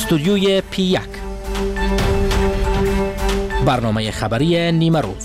استودیوی P1 برنامه خبری نیمه روز.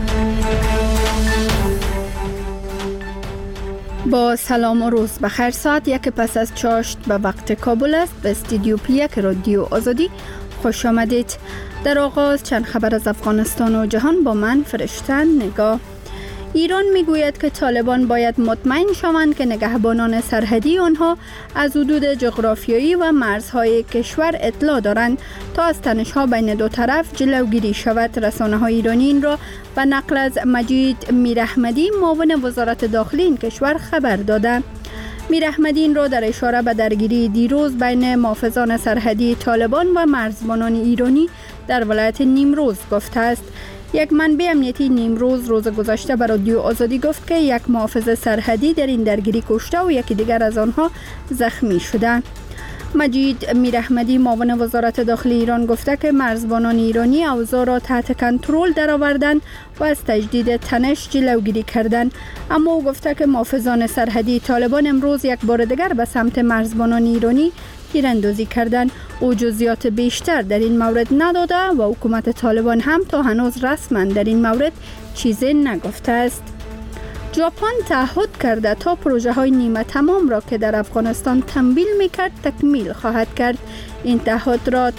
با سلام و روز بخیر. ساعت 1 پس از چاشت به وقت کابل است. به استودیو P1 رادیو آزادی خوش آمدید. در آغاز چند خبر از افغانستان و جهان با من فرشته نگاه. ایران میگوید که طالبان باید مطمئن شوند که نگهبانان سرحدی آنها از حدود جغرافیایی و مرزهای کشور اطلاع دارند تا از تنش‌ها بین دو طرف جلوگیری شود. رسانه‌های ایرانی این را به نقل از مجید میراحمدی معاون وزارت داخلی این کشور خبر دادند. میراحمدی این را در اشاره به درگیری دیروز بین محافظان سرحدی طالبان و مرزبانان ایرانی در ولایت نیمروز گفته است. یک منبع امنیتی نیمروز روز گذشته به رادیو آزادی گفت که یک محافظ سرحدی در این درگیری کشته و یکی دیگر از آنها زخمی شده. مجید میراحمدی معاون وزارت داخلی ایران گفته که مرزبانان ایرانی اوضاع را تحت کنترل درآوردند و از تجدید تنش جلوگیری کردند، اما او گفته که محافظان سرحدی طالبان امروز یک بار دیگر به سمت مرزبانان ایرانی تیراندازی کردند. او جزئیات بیشتر در این مورد نداده و حکومت طالبان هم تا هنوز رسما در این مورد چیزی نگفته است. ژاپن تعهد کرده تا پروژه های نیمه تمام را که در افغانستان تمویل میکرد تکمیل خواهد کرد. این تعهد را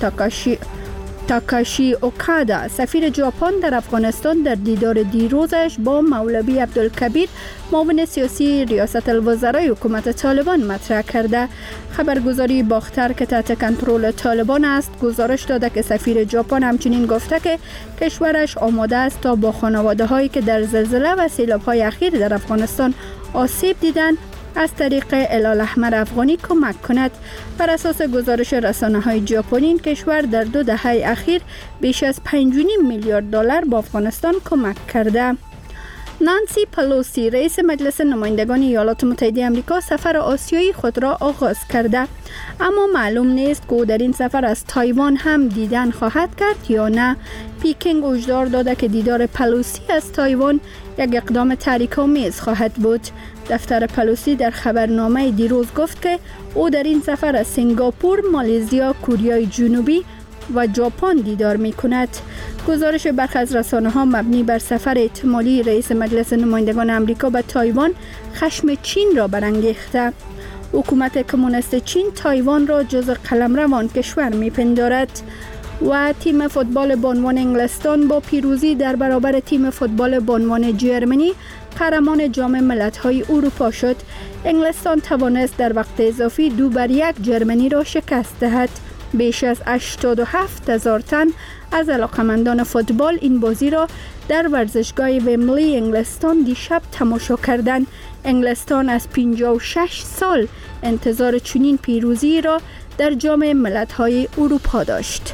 تاکاشی اوکادا سفیر ژاپن در افغانستان در دیدار دیروزش با مولوی عبدالکبیر معاون سیاسی ریاست الوزرای حکومت طالبان مطرح کرده. خبرگزاری باختر که تحت کنترل طالبان است گزارش داده که سفیر ژاپن همچنین گفته که کشورش آماده است تا با خانواده هایی که در زلزله و سیلاب های اخیر در افغانستان آسیب دیدند از طریق هلال احمر افغانی کمک کند. بر اساس گزارش رسانه‌های ژاپنی این کشور در 2 دهه اخیر بیش از 5.5 میلیارد دلار به افغانستان کمک کرده. نانسی پلوسی رئیس مجلس نمایندگان ایالات متحده آمریکا سفر آسیایی خود را آغاز کرده، اما معلوم نیست که او در این سفر از تایوان هم دیدن خواهد کرد یا نه. پیکینگ هشدار داده که دیدار پلوسی از تایوان یک اقدام تحریک‌آمیز خواهد بود. دفتر پلوسی در خبرنامه دیروز گفت که او در این سفر از سنگاپور، مالزیا، کره جنوبی و ژاپن دیدار می کند. گزارش برخی از رسانه‌ها مبنی بر سفر احتمالی رئیس مجلس نمایندگان آمریکا به تایوان خشم چین را برانگیخته. حکومت کمونیست چین تایوان را جزو قلمروان کشور می‌پندارد. و تیم فوتبال بانوان انگلستان با پیروزی در برابر تیم فوتبال بانوان جرمنی قهرمان جام ملت‌های اروپا شد. انگلستان توانست در وقت اضافی 2-1 جرمنی را شکست دهد. بیش از 87,000 تن از علاقمندان فوتبال این بازی را در ورزشگاه ومبلی انگلستان دیشب تماشا کردند. انگلستان از 56 سال انتظار چنین پیروزی را در جام ملت‌های اروپا داشت.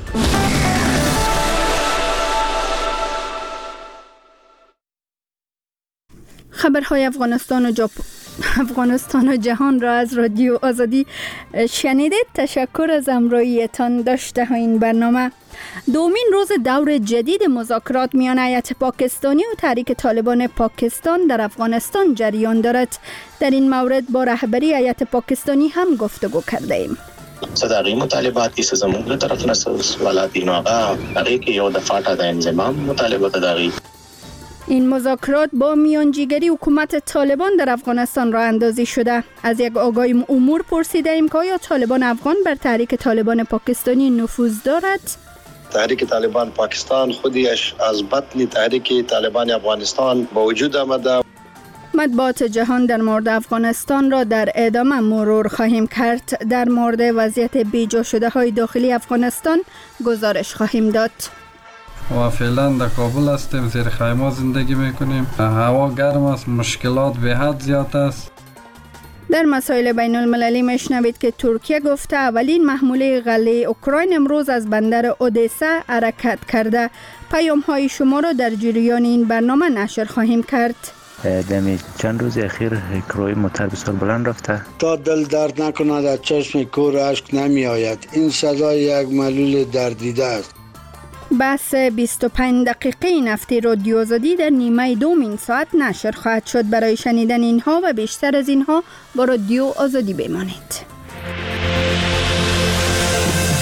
خبرهای افغانستان و جهان را از رادیو آزادی شنیدید. تشکر از همراهیتان داشته ها. این برنامه دومین روز دور جدید مذاکرات میان هیئت پاکستانی و تحریک طالبان پاکستان در افغانستان جریان دارد. در این مورد با رهبری هیئت پاکستانی هم گفتگو کرده ایم. صداقی مطالباتی سزمون له طرف نه سوالات نو هغه کې یو د فاټا د انضمام مطالبات داغي. این مذاکرات با میانجیگری حکومت طالبان در افغانستان راه اندازی شده. از یک آگاه امور پرسیده ایم که آیا طالبان افغان بر تحریک طالبان پاکستانی نفوذ دارد؟ تحریک طالبان پاکستان خودش از بطن تحریک طالبان افغانستان با وجود آمده. مطبوعات جهان در مورد افغانستان را در ادامه مرور خواهیم کرد. در مورد وضعیت بیجا شده های داخلی افغانستان گزارش خواهیم داد. و فعلا در کابل هستیم، زیر خیمه زندگی میکنیم. هوا گرم است، مشکلات به حد زیاد است. در مسائل بین المللی میشنوید که ترکیه گفته اولین محموله غله اوکراین امروز از بندر اودسا حرکت کرده. پیام های شما را در جریان این برنامه نشر خواهیم کرد. دمی چند روز اخیر کروی موتر بسیار بلند رفته. تا دل درد نکند از چشم کور اشک نمی آید. این صدای یک معلول دردیده است. بحث 25 دقیقه نفتی رادیو آزادی در نیمه دومین ساعت نشر خواهد شد. برای شنیدن اینها و بیشتر از اینها با رادیو آزادی بمانید.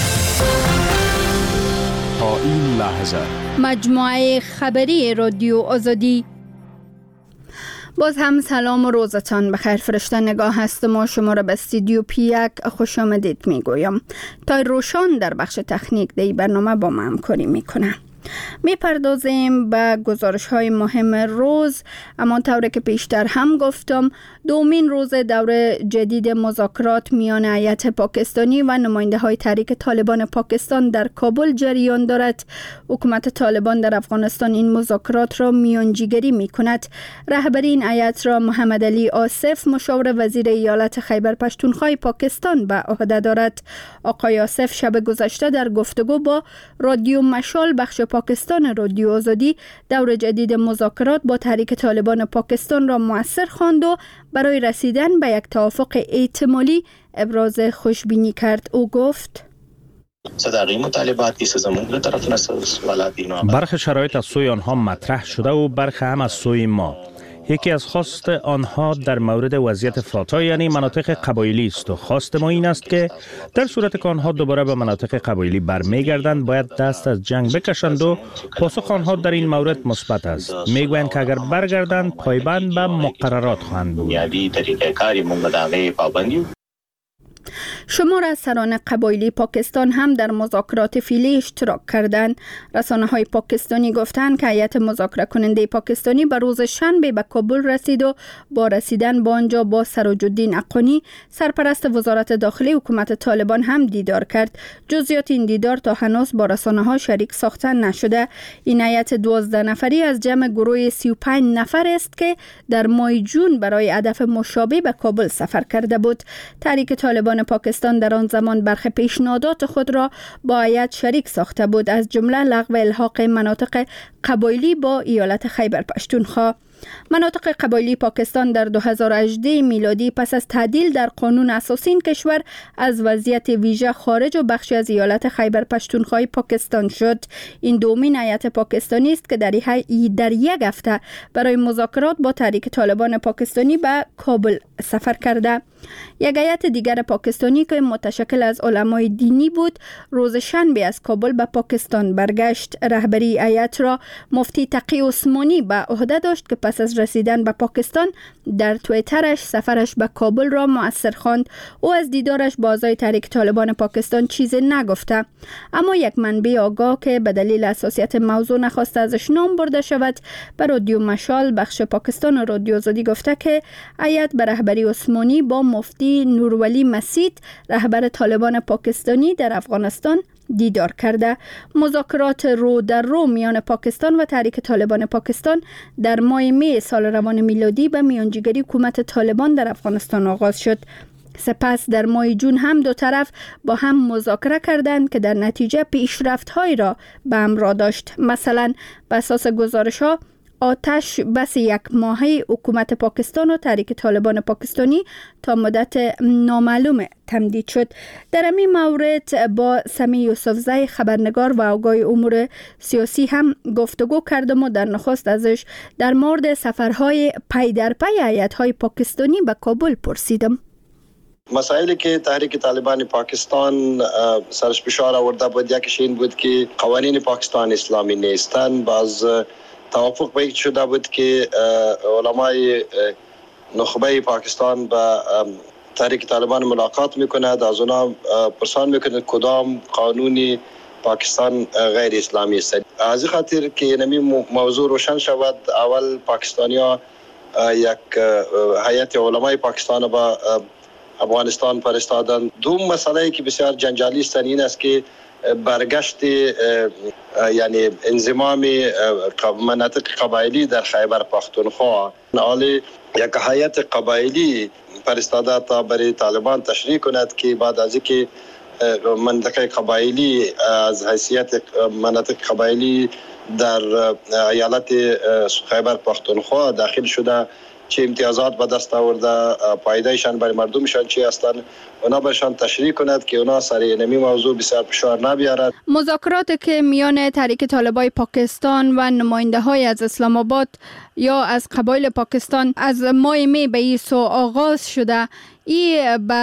این لحظه. مجموعه خبری رادیو آزادی. باز هم سلام و روزتان بخیر. فرشته نگاه هستم و شما را به استودیو پی1 خوش آمدید میگویم. تا روشان در بخش تکنیک دی برنامه با ما همکاری میکنه. میپردازیم به گزارش های مهم روز، اما طوری که پیشتر هم گفتم دومین روز دور جدید مذاکرات میان هیئت پاکستانی و نماینده های تحریک طالبان پاکستان در کابل جریان دارد. حکومت طالبان در افغانستان این مذاکرات را میانجیگری میکند. رهبری این هیئت را محمد علی آصف، مشاور وزیر ایالت خیبر پشتونخوا پاکستان، به عهده دارد. آقای آصف شب گذشته در گفتگو با رادیو مشال بخش پاکستان رادیو آزادی دور جدید مذاکرات با تحریک طالبان پاکستان را مؤثر خواند و برای رسیدن به یک توافق احتمالی ابراز خوشبینی کرد. او گفت: برخی شرایط از سوی آنها مطرح شده و برخی هم از سوی ما. یکی از خواست آنها در مورد وضعیت فاتا یعنی مناطق قبایلی است و خواست ما این است که در صورت که آنها دوباره به مناطق قبایلی برمیگردند باید دست از جنگ بکشند و پاسخ آنها در این مورد مثبت است. میگویند که اگر برگردند پایبند به مقررات خواهند بود. شمار از سران قبایلی پاکستان هم در مذاکرات فعلی اشتراک کردند. رسانه‌های پاکستانی گفتند که هیئت مذاکره کننده پاکستانی به روز شنبه به کابل رسید و با رسیدن به آنجا با سراج الدین اقانی، سرپرست وزارت داخلی حکومت طالبان هم دیدار کرد. جزئیات این دیدار تا هنوز با رسانه‌ها شریک ساخته نشده. این هیئت 12 نفری از جمع گروه 35 نفر است که در ماه جون برای هدف مشابه به کابل سفر کرده بود. تحریک طالبان پاکستان در آن زمان برخی پیشنهادات خود را با هیئت شریک ساخته بود، از جمله لغو الحاق مناطق قبایلی با ایالت خیبر پشتونخوا. مناطق قبایلی پاکستان در 2018 میلادی پس از تعدیل در قانون اساسی این کشور از وضعیت ویژه خارج و بخشی از ایالت خیبر پشتونخوا پاکستان شد. این دومین هیئت پاکستانی است که در یک هفته برای مذاکرات با تحریک طالبان پاکستانی به کابل سفر کرده. یک هیئت دیگر پاکستانی که متشکل از علمای دینی بود روز شنبه از کابل به پاکستان برگشت. رهبری هیئت را مفتی تقی عثمانی به عهده داشت که پس از رسیدن به پاکستان در توییترش سفرش به کابل را مؤثر خواند. او از دیدارش با اعضای تحریک طالبان پاکستان چیزی نگفته، اما یک منبع آگاه که به دلیل حساسیت موضوع نخواسته ازش نام برده شود به رادیو مشال بخش پاکستان و رادیو آزادی گفته که هیئت به رهبری عثمانی با مفتی نورولی مسید رهبر طالبان پاکستانی در افغانستان دیدار کرده. مذاکرات رو در رو میان پاکستان و تحریک طالبان پاکستان در ماه می سال روان میلادی به میانجیگری حکومت طالبان در افغانستان آغاز شد. سپس در ماه جون هم دو طرف با هم مذاکره کردند که در نتیجه پیشرفت‌هایی را به همراه داشت. مثلا بر اساس گزارش‌ها آتش بس یک ماهه حکومت پاکستان و تحریک طالبان پاکستانی تا مدت نامعلوم تمدید شد. در این مورد با سمی یوسفزی خبرنگار و آگاه امور سیاسی هم گفتگو کردم و در نخست ازش در مورد سفرهای پی در پی هیئت‌های پاکستانی به کابل پرسیدم. مسائلی که تحریک طالبان پاکستان سرش فشار آورده بود یکیش این بود که قوانین پاکستان اسلامی نیستند. باز توافق به شده بود که علمای نخبه پاکستان با تحریک طالبان ملاقات میکند، از اونا پرسان میکند کدام قانونی پاکستان غیر اسلامی است. از این خاطر که نمی موضوع روشن شود اول پاکستانیا یک هیئت علمای پاکستان با افغانستان فرستادند. دوم مسئله که بسیار جنجالی است این است که برگشت یعنی انضمام مناطق قبایلی در خیبر پختونخوا. حالی یک هیئت قبایلی فرستاده تا برای طالبان تشریح کند که بعد از اینکه منطقه قبایلی از حیثیت مناطق قبایلی در ایالت خیبر پختونخوا داخل شده چه امتیازات به دست آورده، پایدهشان برای مردمشان چی هستند، اونا برشان تشریح کند که اونا سر اینمی موضوع بسیار فشار نبیارد. مذاکراتی که میان تحریک طالبان پاکستان و نماینده های از اسلام آباد یا از قبایل پاکستان از ماه می به این سو آغاز شده، ای به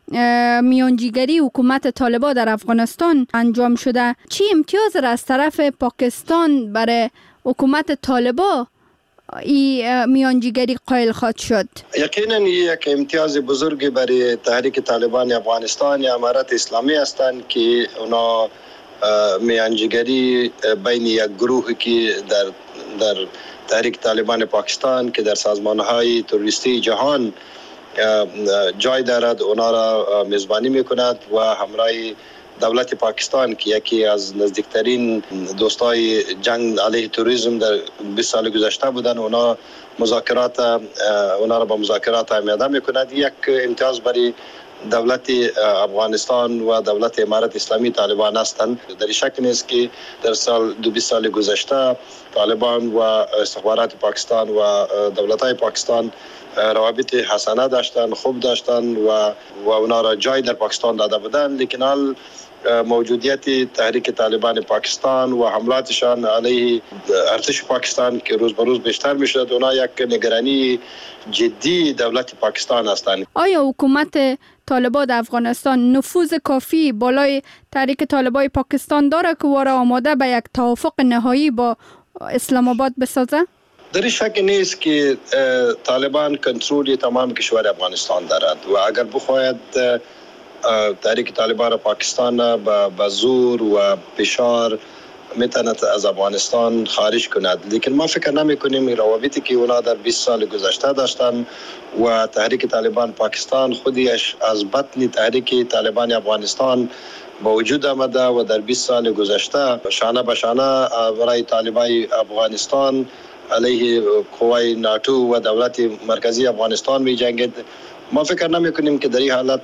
میانجیگری حکومت طالبان در افغانستان انجام شده، چی امتیاز را از طرف پاکستان برای حکومت طالبان این میانجیگری قائل خواهد شد؟ یقینا یک امتیاز بزرگی برای تحریک طالبان افغانستان یا امارت اسلامی هستند که اونا میانجیگری بین یک گروهی که در تحریک طالبان پاکستان که در سازمان‌های تروریستی جهان جای دارد، اونا را میزبانی میکند و همراه دولت پاکستان که یکی از نزدیکترین دوستای جنگ علیه تروریسم در 20 سال گذشته بودن، اونا را با مذاکرات آماده میکند. یک امتیاز برای دولت افغانستان و دولت امارت اسلامی طالبان هستند. در شک نیست که در 20 سال گذشته طالبان و استخبارات پاکستان و دولت‌های پاکستان روابط حسنه داشتن، خوب داشتن و اونا را جای در پاکستان داده بودن، لیکن حال موجودیت تحریک طالبان پاکستان و حملاتشان علیه ارتش پاکستان که روز به روز بیشتر میشد، اونا یک نگرانی جدی دولت پاکستان هستند. آیا حکومت طالبان در افغانستان نفوذ کافی بالای تحریک طالبان پاکستان داره که واره آماده به یک توافق نهایی با اسلام آباد بسازه؟ در شک نیست که طالبان کنترل تمام کشور افغانستان دارد و اگر بخواهد تحریک طالبان پاکستان به زور و فشار میتواند از افغانستان خارج کند، لیکن ما فکر نمی کنیم روابطی که اونا در 20 سال گذشته داشتن و تحریک طالبان پاکستان خودش از بطن تحریک طالبان افغانستان با وجود آمده و در 20 سال گذشته شانه به شانه برای طالبان افغانستان علیه قوای ناتو و دولت مرکزی افغانستان می جنگید. ما فکر نمی کنیم که در این حالت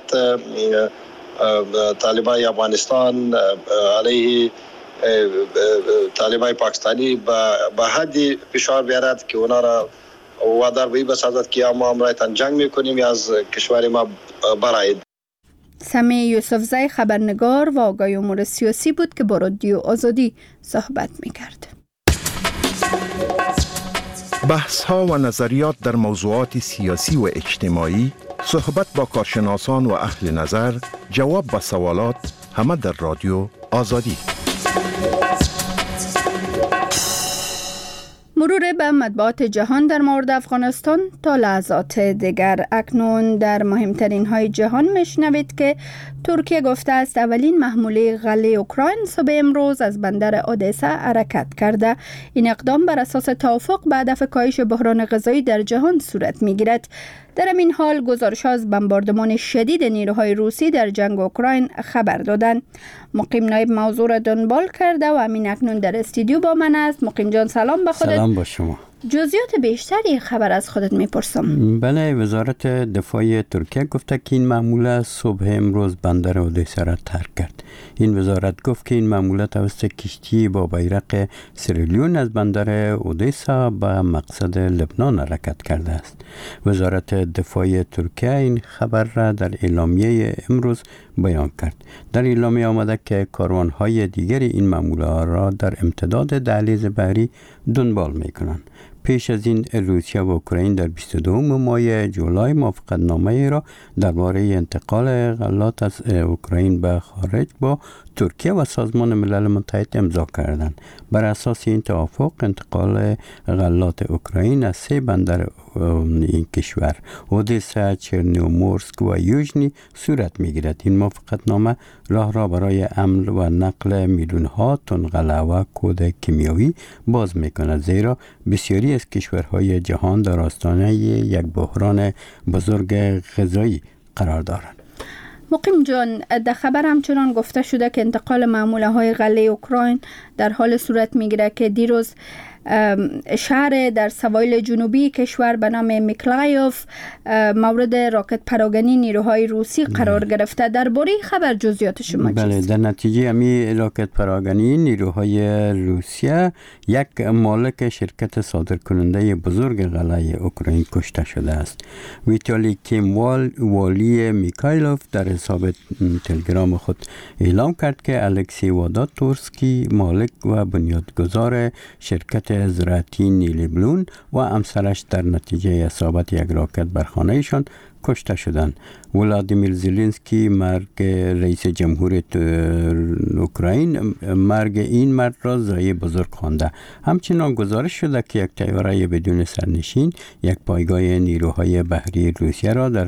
طالبان افغانستان علیه طالبان پاکستانی به حدی فشار بیارد که اونا را وادار به بسازد که ما امرایتان جنگ میکنیم یا از کشور ما برایید. سمیع یوسفزی خبرنگار و آگاه امور سیاسی بود که با رادیو آزادی صحبت میکرد. بحث ها و نظریات در موضوعات سیاسی و اجتماعی، صحبت با کارشناسان و اهل نظر، جواب به سوالات، همه در رادیو آزادی. مرور به مطبوعات جهان در مورد افغانستان تا لحظات دیگر. اکنون در مهمترین های جهان میشنوید که ترکیه گفته است اولین محموله غله اوکراین صبح امروز از بندر اودسا حرکت کرده. این اقدام بر اساس توافق به هدف کاهش بحران غذایی در جهان صورت میگیرد. در این حال گزارش‌ها از بمباردمان شدید نیروهای روسی در جنگ اوکراین خبر دادند. مقیم نایب موضوع را دنبال کرده و همین اکنون در استودیو با من است. مقیم جان سلام به خودت. سلام با شما. جزئیات بیشتری خبر از خودت میپرسم. بله، وزارت دفاع ترکیه گفته که این محموله صبح امروز بندر اودسا را ترک کرد. این وزارت گفت که این محموله توسط کشتی با بیرق سیرالیون از بندر اودسا به مقصد لبنان حرکت کرده است. وزارت دفاع ترکیه این خبر را در اعلامیه امروز بیان کرد. در اعلامیه آمده که کاروان‌های دیگری این محموله را در امتداد دهلیز بحری دنبال می‌کنند. پیش از این روسیه و اوکراین در 22 ماه جولای موافقتنامه را درباره انتقال غلات از اوکراین به خارج با ترکیه و سازمان ملل متحد امضا کردند. بر اساس این توافق انتقال غلات اوکراین از 3 بندر این کشور اودسا، چرنومورسک و یوژنی صورت می‌گیرد. این موافقتنامه راه را برای حمل و نقل میلیون‌ها تن غله و کود کیمیایی باز می‌کند، زیرا بسیاری از کشورهای جهان در آستانه یک بحران بزرگ غذایی قرار دارند. مقیم جان، در خبر همچنان گفته شده که انتقال محموله های غله اوکراین در حال صورت میگیره که دیروز شهر در سواحل جنوبی کشور به نام میکلایوف مورد راکت پراگنی نیروهای روسی قرار گرفته. درباره خبر جزئیات شما چیست؟ بله، در نتیجه امی راکت پراگنی نیروهای روسیه یک مالک شرکت صادرکننده بزرگ غله اوکراین کشته شده است. ویتالی کیموال والی میکایلوف در حساب تلگرام خود اعلام کرد که الکسی واداتورسکی مالک و بنیادگذار شرکت وزارت زراعتی نیلی بلون و همسرش در نتیجه اصابت یک راکت بر خانه‌شان کشته شدند. ولادیمیر زلنسکی مرگ رئیس جمهور اوکراین مرگ این مرد را ضایعه بزرگ خوانده. همچنان گزارش شده که یک طیاره بدون سرنشین یک پایگاه نیروهای بحری روسیه را در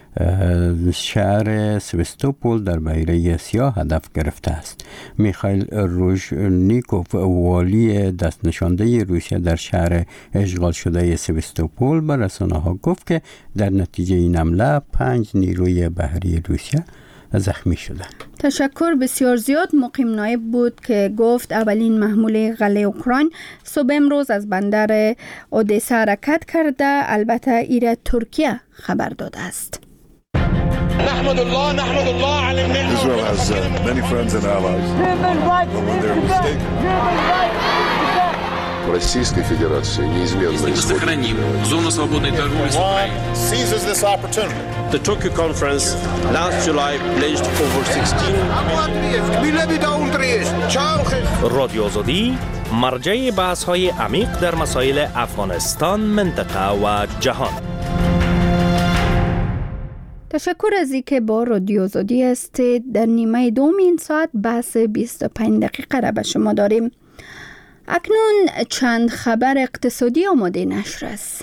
شهر سوستوپول در بحیره سیاه هدف گرفته است. میخائیل روژنیکوف والی دست نشانده روسیه در شهر اشغال شده سوستوپول به رسانه‌ها گفت که در نتیجه این حمله 5 نیروی بحری روسیه زخمی شدند. تشکر بسیار زیاد. مقیم نایب بود که گفت اولین محموله غله اوکراین صبح امروز از بندر اودسا حرکت کرده. البته ایره ترکیه خبر داده است. نحمد الله على Israel has many friends and allies. When they're mistaken. Российской Федерации неизменно сохраним зону свободной торговли с Украиной. Seizes this opportunity. The Tokyo conference last July pledged over 16 رادیو آزادی مرجع بحث‌های عمیق در مسائل افغانستان، منطقه و جهان. تشکر از اینکه با رادیو آزادی هستید. در نیمه دوم این ساعت بحث 25 دقیقه را به شما داریم. اکنون چند خبر اقتصادی آماده نشر است.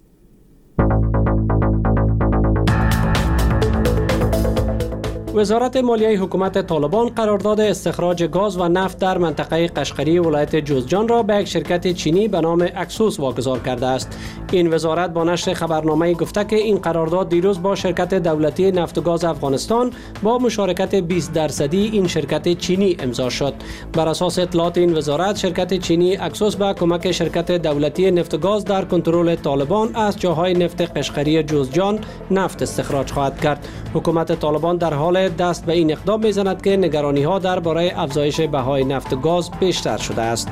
وزارت مالیه حکومت طالبان قرارداد استخراج گاز و نفت در منطقه قشقری ولایت جوزجان را به یک شرکت چینی به نام اکسوس واگذار کرده است. این وزارت با نشر خبرنامه گفته که این قرارداد دیروز با شرکت دولتی نفت و گاز افغانستان با مشارکت 20% این شرکت چینی امضا شد. بر اساس اطلاعات این وزارت، شرکت چینی اکسوس با کمک شرکت دولتی نفت و گاز در کنترل طالبان از جاهای نفت قشقری جوزجان نفت استخراج خواهد کرد. حکومت طالبان در حال دست به این اقدام می‌زند که نگرانی‌ها درباره افزایش بهای نفت و گاز بیشتر شده است.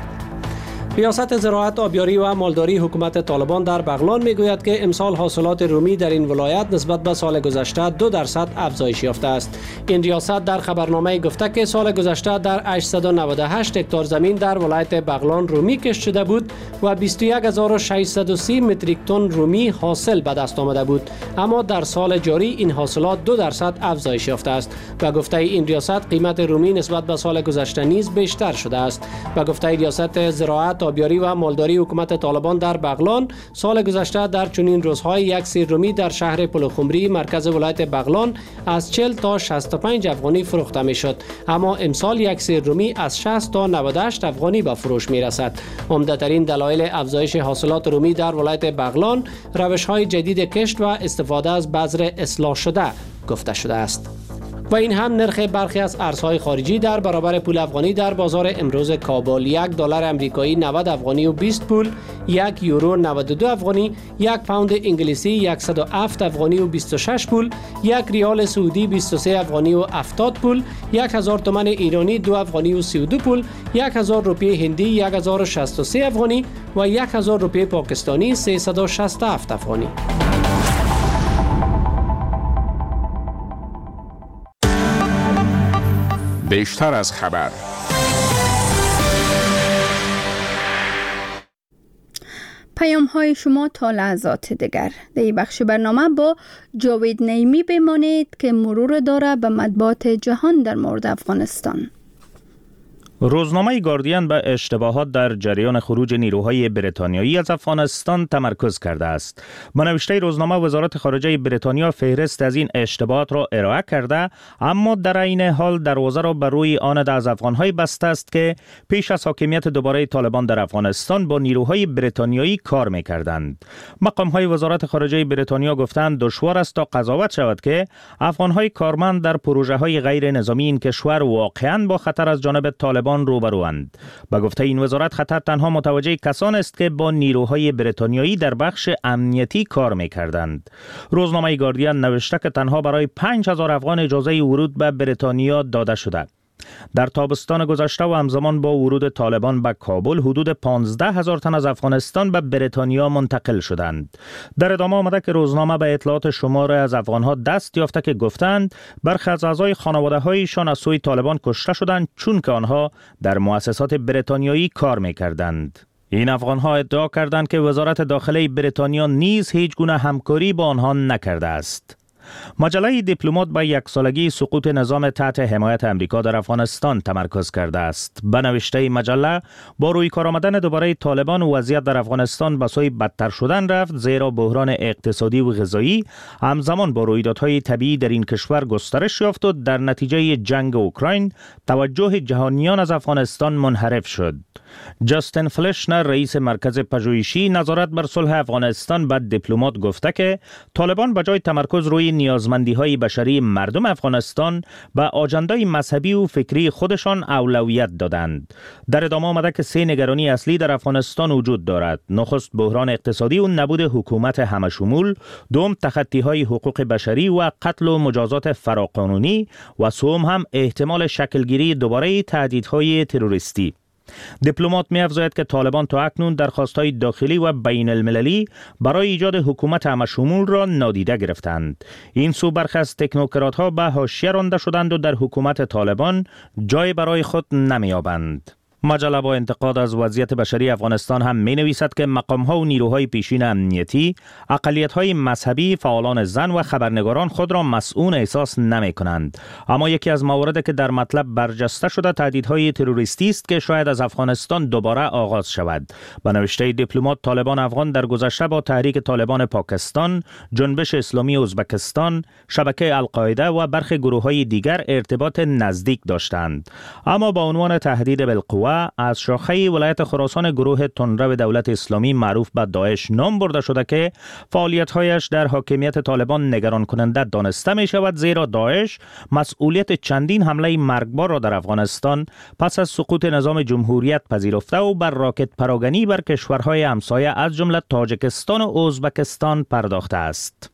ریاست زراعت، آبیاری و مالداری حکومت طالبان در بغلان میگوید که امسال حاصلات رومی در این ولایت نسبت به سال گذشته 2% افزایش یافته است. این ریاست در خبرنامه گفته که سال گذشته در 898 هکتار زمین در ولایت بغلان رومی کشت شده بود و 21630 متریک تن رومی حاصل به دست آمده بود، اما در سال جاری این حاصلات 2% افزایش یافته است. و گفته این ریاست قیمت رومی نسبت به سال گذشته نیز بیشتر شده است. و گفته ریاست زراعت، آبیاری و مالداری حکومت طالبان در بغلان سال گذشته در چنین روزهای یک سیر رومی در شهر پلخمری مرکز ولایت بغلان از 40 تا 65 افغانی فروخته می شد، اما امسال یک سیر رومی از 60 تا 98 افغانی به فروش می رسد. عمده ترین دلایل افزایش حاصلات رومی در ولایت بغلان روش های جدید کشت و استفاده از بذر اصلاح شده گفته شده است. و این هم نرخ برخی از ارزهای خارجی در برابر پول افغانی در بازار امروز کابل: $1 امریکایی 90 افغانی و 20 پول، $1 یورو 92 افغانی، $1 پوند انگلیسی 107 افغانی و 26 پول، $1 ریال سعودی 23 افغانی و 70 پول، 1000 تومان ایرانی 2 افغانی و 32 پول، 1000 روپیه هندی 1063 افغانی و 1000 روپیه پاکستانی 367 افغانی. بیشتر از خبر. پیام های شما تا لحظات دیگر. در این بخش برنامه با جاوید نعیمی بمانید که مرور داره به مطبوعات جهان در مورد افغانستان. روزنامه گاردین به اشتباهات در جریان خروج نیروهای بریتانیایی از افغانستان تمرکز کرده است. با نوشته روزنامه، وزارت خارجه بریتانیا فهرست از این اشتباهات را ارائه کرده، اما در عین حال دروازه را بر روی آن از افغان‌های بسته است که پیش از حاکمیت دوباره طالبان در افغانستان با نیروهای بریتانیایی کار می‌کردند. مقام‌های وزارت خارجه بریتانیا گفتند دشوار است تا قضاوت شود که افغان‌های کارمند در پروژه‌های غیر نظامی این کشور واقعاً با خطر از جانب طالبان روبروند. با گفته این وزارت، خطر تنها متوجه کسان است که با نیروهای بریتانیایی در بخش امنیتی کار می‌کردند. روزنامه گاردین نوشته که تنها برای 5000 افغان اجازه ورود به بریتانیا داده شده. در تابستان گذشته و همزمان با ورود طالبان به کابل، حدود 15000 تن از افغانستان به بریتانیا منتقل شدند. در ادامه آمده که روزنامه به اطلاعات شماره از افغانها دست یافته که گفتند برخی از اعضای خانواده‌هایشان از سوی طالبان کشته شدند چون که آنها در مؤسسات بریتانیایی کار می‌کردند. این افغان‌ها ادعا کردند که وزارت داخله بریتانیا نیز هیچ گونه همکاری با آنها نکرده است. مجله دیپلمات به یک سالگی سقوط نظام تحت حمایت امریکا در افغانستان تمرکز کرده است. به نوشته مجله با روی کار آمدن دوباره طالبان وضعیت در افغانستان به سوی بدتر شدن رفت، زیرا بحران اقتصادی و غذایی همزمان با رویدادهای طبیعی در این کشور گسترش یافت و در نتیجه جنگ اوکراین توجه جهانیان از افغانستان منحرف شد. جاستین فلشنر رئیس مرکز پژوهشی نظارت بر صلح افغانستان به دیپلمات گفته که طالبان به جای تمرکز روی نیازمندی‌های بشری مردم افغانستان به آجندای مذهبی و فکری خودشان اولویت دادند. در ادامه آمده که 3 نگرانی اصلی در افغانستان وجود دارد: نخست بحران اقتصادی و نبود حکومت همشمول، دوم تخطی‌های حقوق بشری و قتل و مجازات فراقانونی و سوم هم احتمال شکلگیری دوباره تهدیدهای تروریستی. دیپلمات می‌افزاید که طالبان تا اکنون درخواست‌های داخلی و بین المللی برای ایجاد حکومت همشمول را نادیده گرفتند. این سو برخی از تکنوکرات‌ها به حاشیه رانده شدند و در حکومت طالبان جای برای خود نمی‌یابند. مجله با انتقاد از وضعیت بشری افغانستان هم می نویسد که مقام‌ها و نیروهای پیشین امنیتی، اقلیت‌های مذهبی، فعالان زن و خبرنگاران خود را مسئول احساس نمی کنند. اما یکی از مواردی که در مطلب برجسته شده تهدیدهای تروریستی است که شاید از افغانستان دوباره آغاز شود. به نوشته دیپلمات، طالبان افغان در گذشته با تحریک طالبان پاکستان، جنبش اسلامی ازبکستان، شبکه القاعده و برخی گروه‌های دیگر ارتباط نزدیک داشتند. اما با عنوان تهدید بالقوه از شاخه ولایت خراسان گروه تندرو دولت اسلامی معروف به داعش نام برده شده که فعالیت‌هایش در حاکمیت طالبان نگران کننده دانسته می شود، زیرا داعش مسئولیت چندین حمله مرگبار را در افغانستان پس از سقوط نظام جمهوریت پذیرفته و بر راکت پراگنی بر کشورهای همسایه از جمله تاجیکستان و ازبکستان پرداخته است.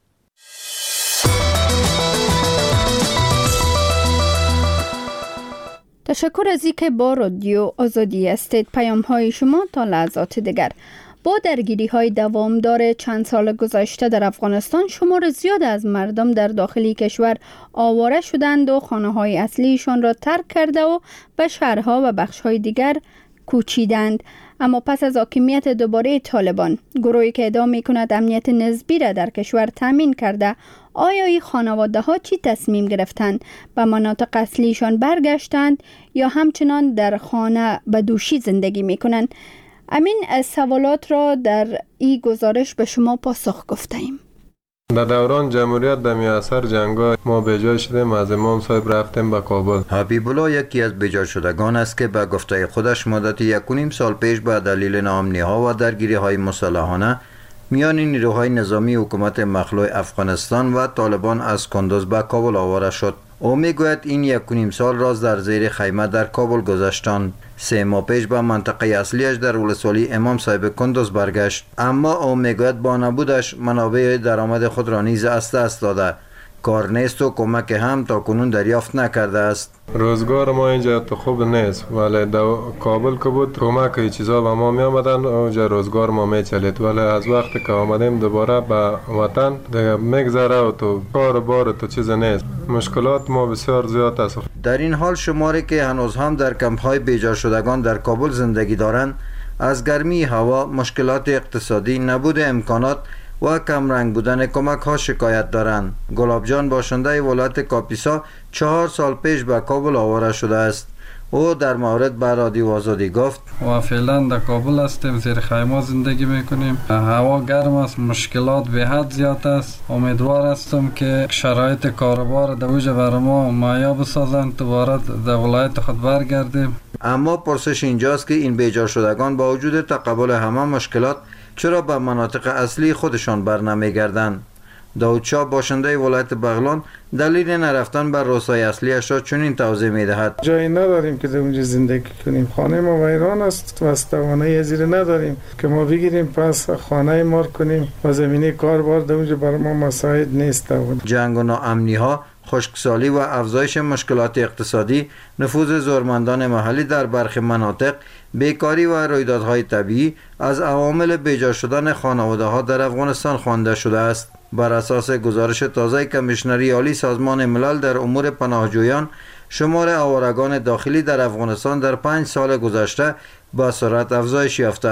تشکر از اینکه با رادیو آزادی هستید. پیام های شما تا لحظات دیگر. با درگیری های دوامدار چند سال گذشته در افغانستان، شمار زیاد از مردم در داخلی کشور آواره شدند و خانه های اصلیشان را ترک کرده و به شهرها و بخش های دیگر کوچیدند. اما پس از حاکمیت دوباره طالبان، گروهی که ادعا می‌کند امنیت نسبی را در کشور تامین کرده، آیا این خانواده ها چی تصمیم گرفتند؟ به مناطق اصلیشان برگشتند یا همچنان در خانه به دوشی زندگی می‌کنند؟ امین از سوالات را در این گزارش به شما پاسخ گفتیم. در دوران جمهوریت در میاسر جنگا ما بیجا شدیم، از امام صاحب رفتیم به کابل. حبیب الله یکی از بیجا شدگان است که به گفته خودش مدت 1.5 سال پیش به دلیل ناامنی‌ها و درگیری‌های مسلحانه میان نیروهای نظامی حکومت مخلوع افغانستان و طالبان از کندوز به کابل آواره شد. او میگوید این 1.5 سال را در زیر خیمه در کابل گذشتند. 3 ماه پیش به منطقه اصلیش در ولسوالی امام صاحب کندوز برگشت، اما او میگوید با نبودش منابع درآمد خود را نیز از دست داده. کار نیست و کمک هم تا کنون دریافت نکرده است. روزگار ما اینجا تو خوب نیست، ولی در کابل که بود کمک چیزا به ما می آمدن، اونجا روزگار ما می چلید، ولی از وقتی که آمدیم دوباره به وطن دیگه میگذره و تو کار بار تو چیز نیست. مشکلات ما بسیار زیاد است. در این حال شماری که هنوز هم در کمپ‌های بیجا شدگان در کابل زندگی دارند، از گرمی هوا، مشکلات اقتصادی، نبود امکانات و کم رنگ بودن کمک ها شکایت دارند. گلاب جان باشنده ولایت کاپیسا 4 سال پیش به کابل آواره شده است. او در مورد به رادیو آزادی گفت و فعلا در کابل هستیم، زیر خیمه زندگی میکنیم. هوا گرم است، مشکلات به حد زیاد است. امیدوار هستم که شرایط کاروبار در اوج برای ما مهیا بسازند، دوباره در ولایت خود برگردیم. اما پرسش اینجاست که این بیجا شدگان با وجود تقبل همه مشکلات چرا به مناطق اصلی خودشان برنمیگردند؟ داود شاه باشنده ولایت بغلان دلیل نرفتن بر روستای اصلیش را چنین توضیح می‌دهد: جایی نداریم که در اونجا زندگی کنیم، خانه ما ویران است و توانایی زیر نداریم که ما بگیریم پس خانه ما کنیم و زمینه کاربار در اونجا بر ما مساعد نیست. جنگ و ناامنی‌ها، خشکسالی و افزایش مشکلات اقتصادی، نفوذ زورمندان محلی در برخی مناطق، بیکاری و رویدادهای طبیعی از عوامل بیجا شدن خانواده‌ها در افغانستان خوانده شده است. بر اساس گزارش تازه کمیشنری عالی سازمان ملل در امور پناهجویان، شمار آوارگان داخلی در افغانستان در 5 سال گذشته با سرعت افزایش یافته است.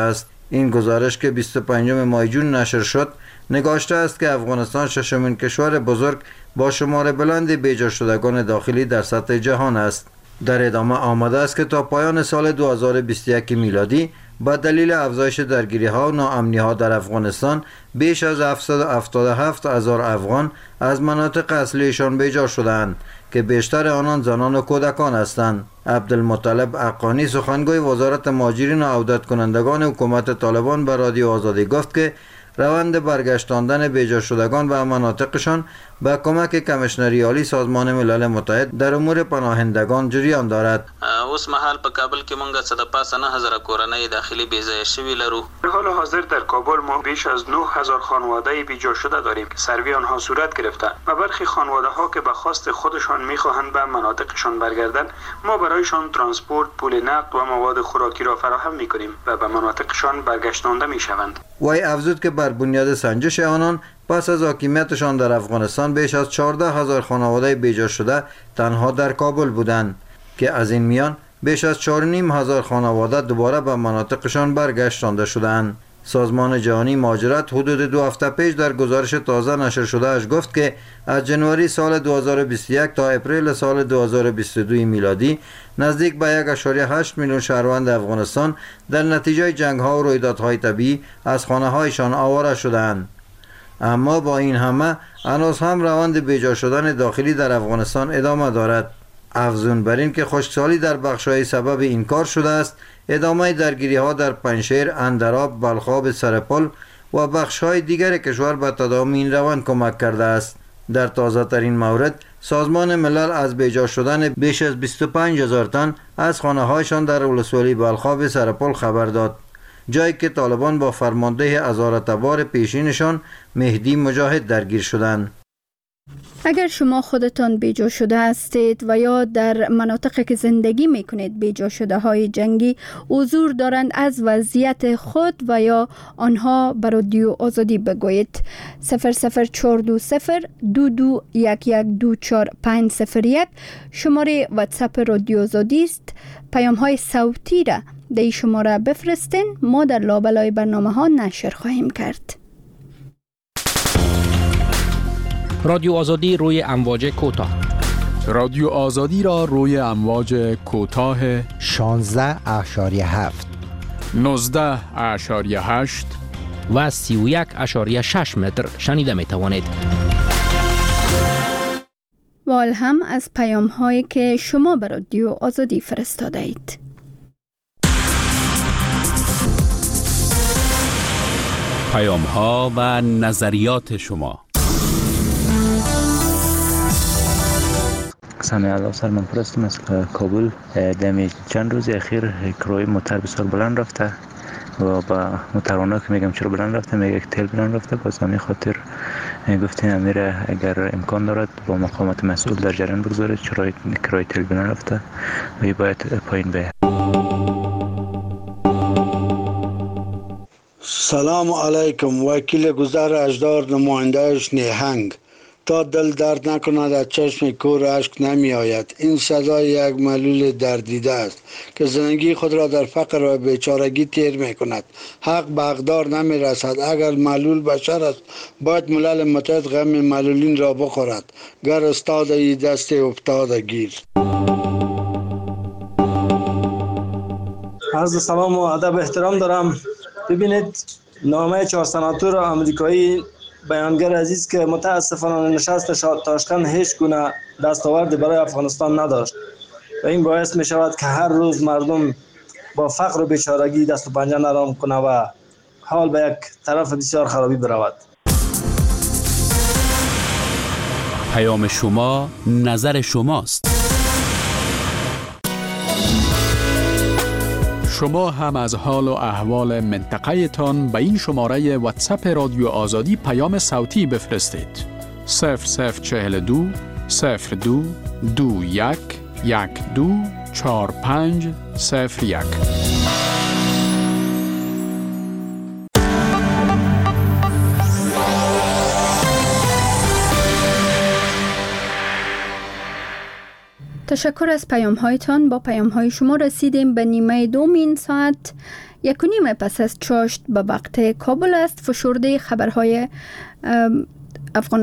این گزارش که 25 ماه جون نشر شد نگاشته است که افغانستان ششمین کشور بزرگ با شمار بلند بیجا شدگان داخلی در سطح جهان است. در ادامه آمده است که تا پایان سال 2021 میلادی با دلیل افزایش درگیری‌ها و ناامنی‌ها در افغانستان بیش از 777,000 افغان از مناطق اصلیشان بیجا شدند که بیشتر آنان زنان و کودکان هستند. عبدالمطلب عقانی سخنگوی وزارت مهاجرین و عودت کنندگان حکومت طالبان به رادیو آزادی گفت که روند برگشتاندن بیجا شدگان به مناطقشان با کمک کمیشنری عالی سازمان ملل متحد در امور پناهندگان جریان دارد. اوس مهال په کابل کې مونږه څه د پاسه 9000 کورنۍ داخلي بیځای شوي لرو. در حال حاضر در کابل ما بیش از 9000 خانواده بیجا شده داریم که سروی آنها صورت گرفته و برخی خانواده ها که به خواست خودشان میخواهند به مناطقشان برگردند ما برایشان ترانسپورت، پول نقد و مواد خوراکی را فراهم میکنیم و به مناطقشان برگشتانده میشوند. وی افزود که بر بنیاد سنجش آنان پس از حاکمیتشان در افغانستان بیش از 14,000 خانواده بیجا شده تنها در کابل بودند که از این میان بیش از 4,500 خانواده دوباره به مناطقشان برگشتانده شدند. سازمان جهانی مهاجرت حدود 2 هفته پیش در گزارش تازه نشر شده اش گفت که از جنوری سال 2021 تا اپریل سال 2022 میلادی نزدیک به 1.8 میلیون شهروند افغانستان در نتیجه جنگ‌ها و رویدادهای طبیعی از خانه‌هایشان آواره شدند. اما با این همه هنوز هم روند بیجا شدن داخلی در افغانستان ادامه دارد. افزون بر این که خشکسالی در بخش‌های سبب این کار شده است، ادامه درگیری‌ها در پنجشیر، اندراب، بلخاب، سرپل و بخش‌های دیگر کشور به تداوم این روند کمک کرده است. در تازه ترین مورد سازمان ملل از بیجا شدن بیش از 25,000 تن از خانه‌هایشان در ولسوالی بلخاب سرپل خبر داد، جایی که طالبان با فرمانده هزارتبار پیشینشان مهدی مجاهد درگیر شدند. اگر شما خودتان بیجا شده هستید و یا در مناطقی که زندگی میکنید بیجا شده های جنگی حضور دارند از وضعیت خود و یا آنها بر رادیو آزادی بگویید. 004272211240501 شماره واتساپ رادیو آزادی است. پیام های صوتی را در این شماره بفرستین، ما در لابلای برنامه ها نشر خواهیم کرد. رادیو آزادی روی امواج کوتاه. رادیو آزادی را روی امواج کوتاه 16.7 19.8 و 31.6 متر شنیده می توانید. و هم از پیام هایی که شما بر رادیو آزادی فرستاده اید. پیام ها و نظریات شما. سامع الله سلمان پرستم از کابل. دمی چند روز اخیر کرایه موتر بسیار بلند رفته و با موترانا که میگم چرا بلند رفته، میگه تیل بلند رفته. باز همین خاطر گفتیم امیر اگر امکان دارد با مقامات مسئول در جریان بگذاره چرا کرایه تیل بلند رفته و باید پایین بیاد. سلام علیکم. وکیل گذر اجدار نمایندهش نیهنگ. تا دل درد نکند از چشم کور اشک نمی آید. این صدای یک معلول دردیده است که زندگی خود را در فقر و بیچارگی تیر می کند. حق به حقدار نمی رسد. اگر معلول بشر است باید ملل متحد غم معلولین را بخورد. گر استاد ای دست افتاده گیر. عرض سلام و ادب احترام دارم. ببینید نامه 4 سناتور آمریکایی بیانگر عزیز که متاسفانه نشست تاشکند هیچ گونه دستاوردی برای افغانستان نداشت و این باعث می شود که هر روز مردم با فقر و بیچارگی دست و پنجه نرم کنه و حال به یک طرف بسیار خرابی برود. پیام شما نظر شماست. شما هم از حال و احوال منطقه تان به این شماره واتساپ رادیو آزادی پیام صوتی بفرستید. 0042 02 21 12 45 01. تشکر از پیام هایتان. با پیام های شما رسیدیم به نیمه دومین ساعت 1:30 پس از چاشت به وقت کابل است. فشرده خبرهای افغانستان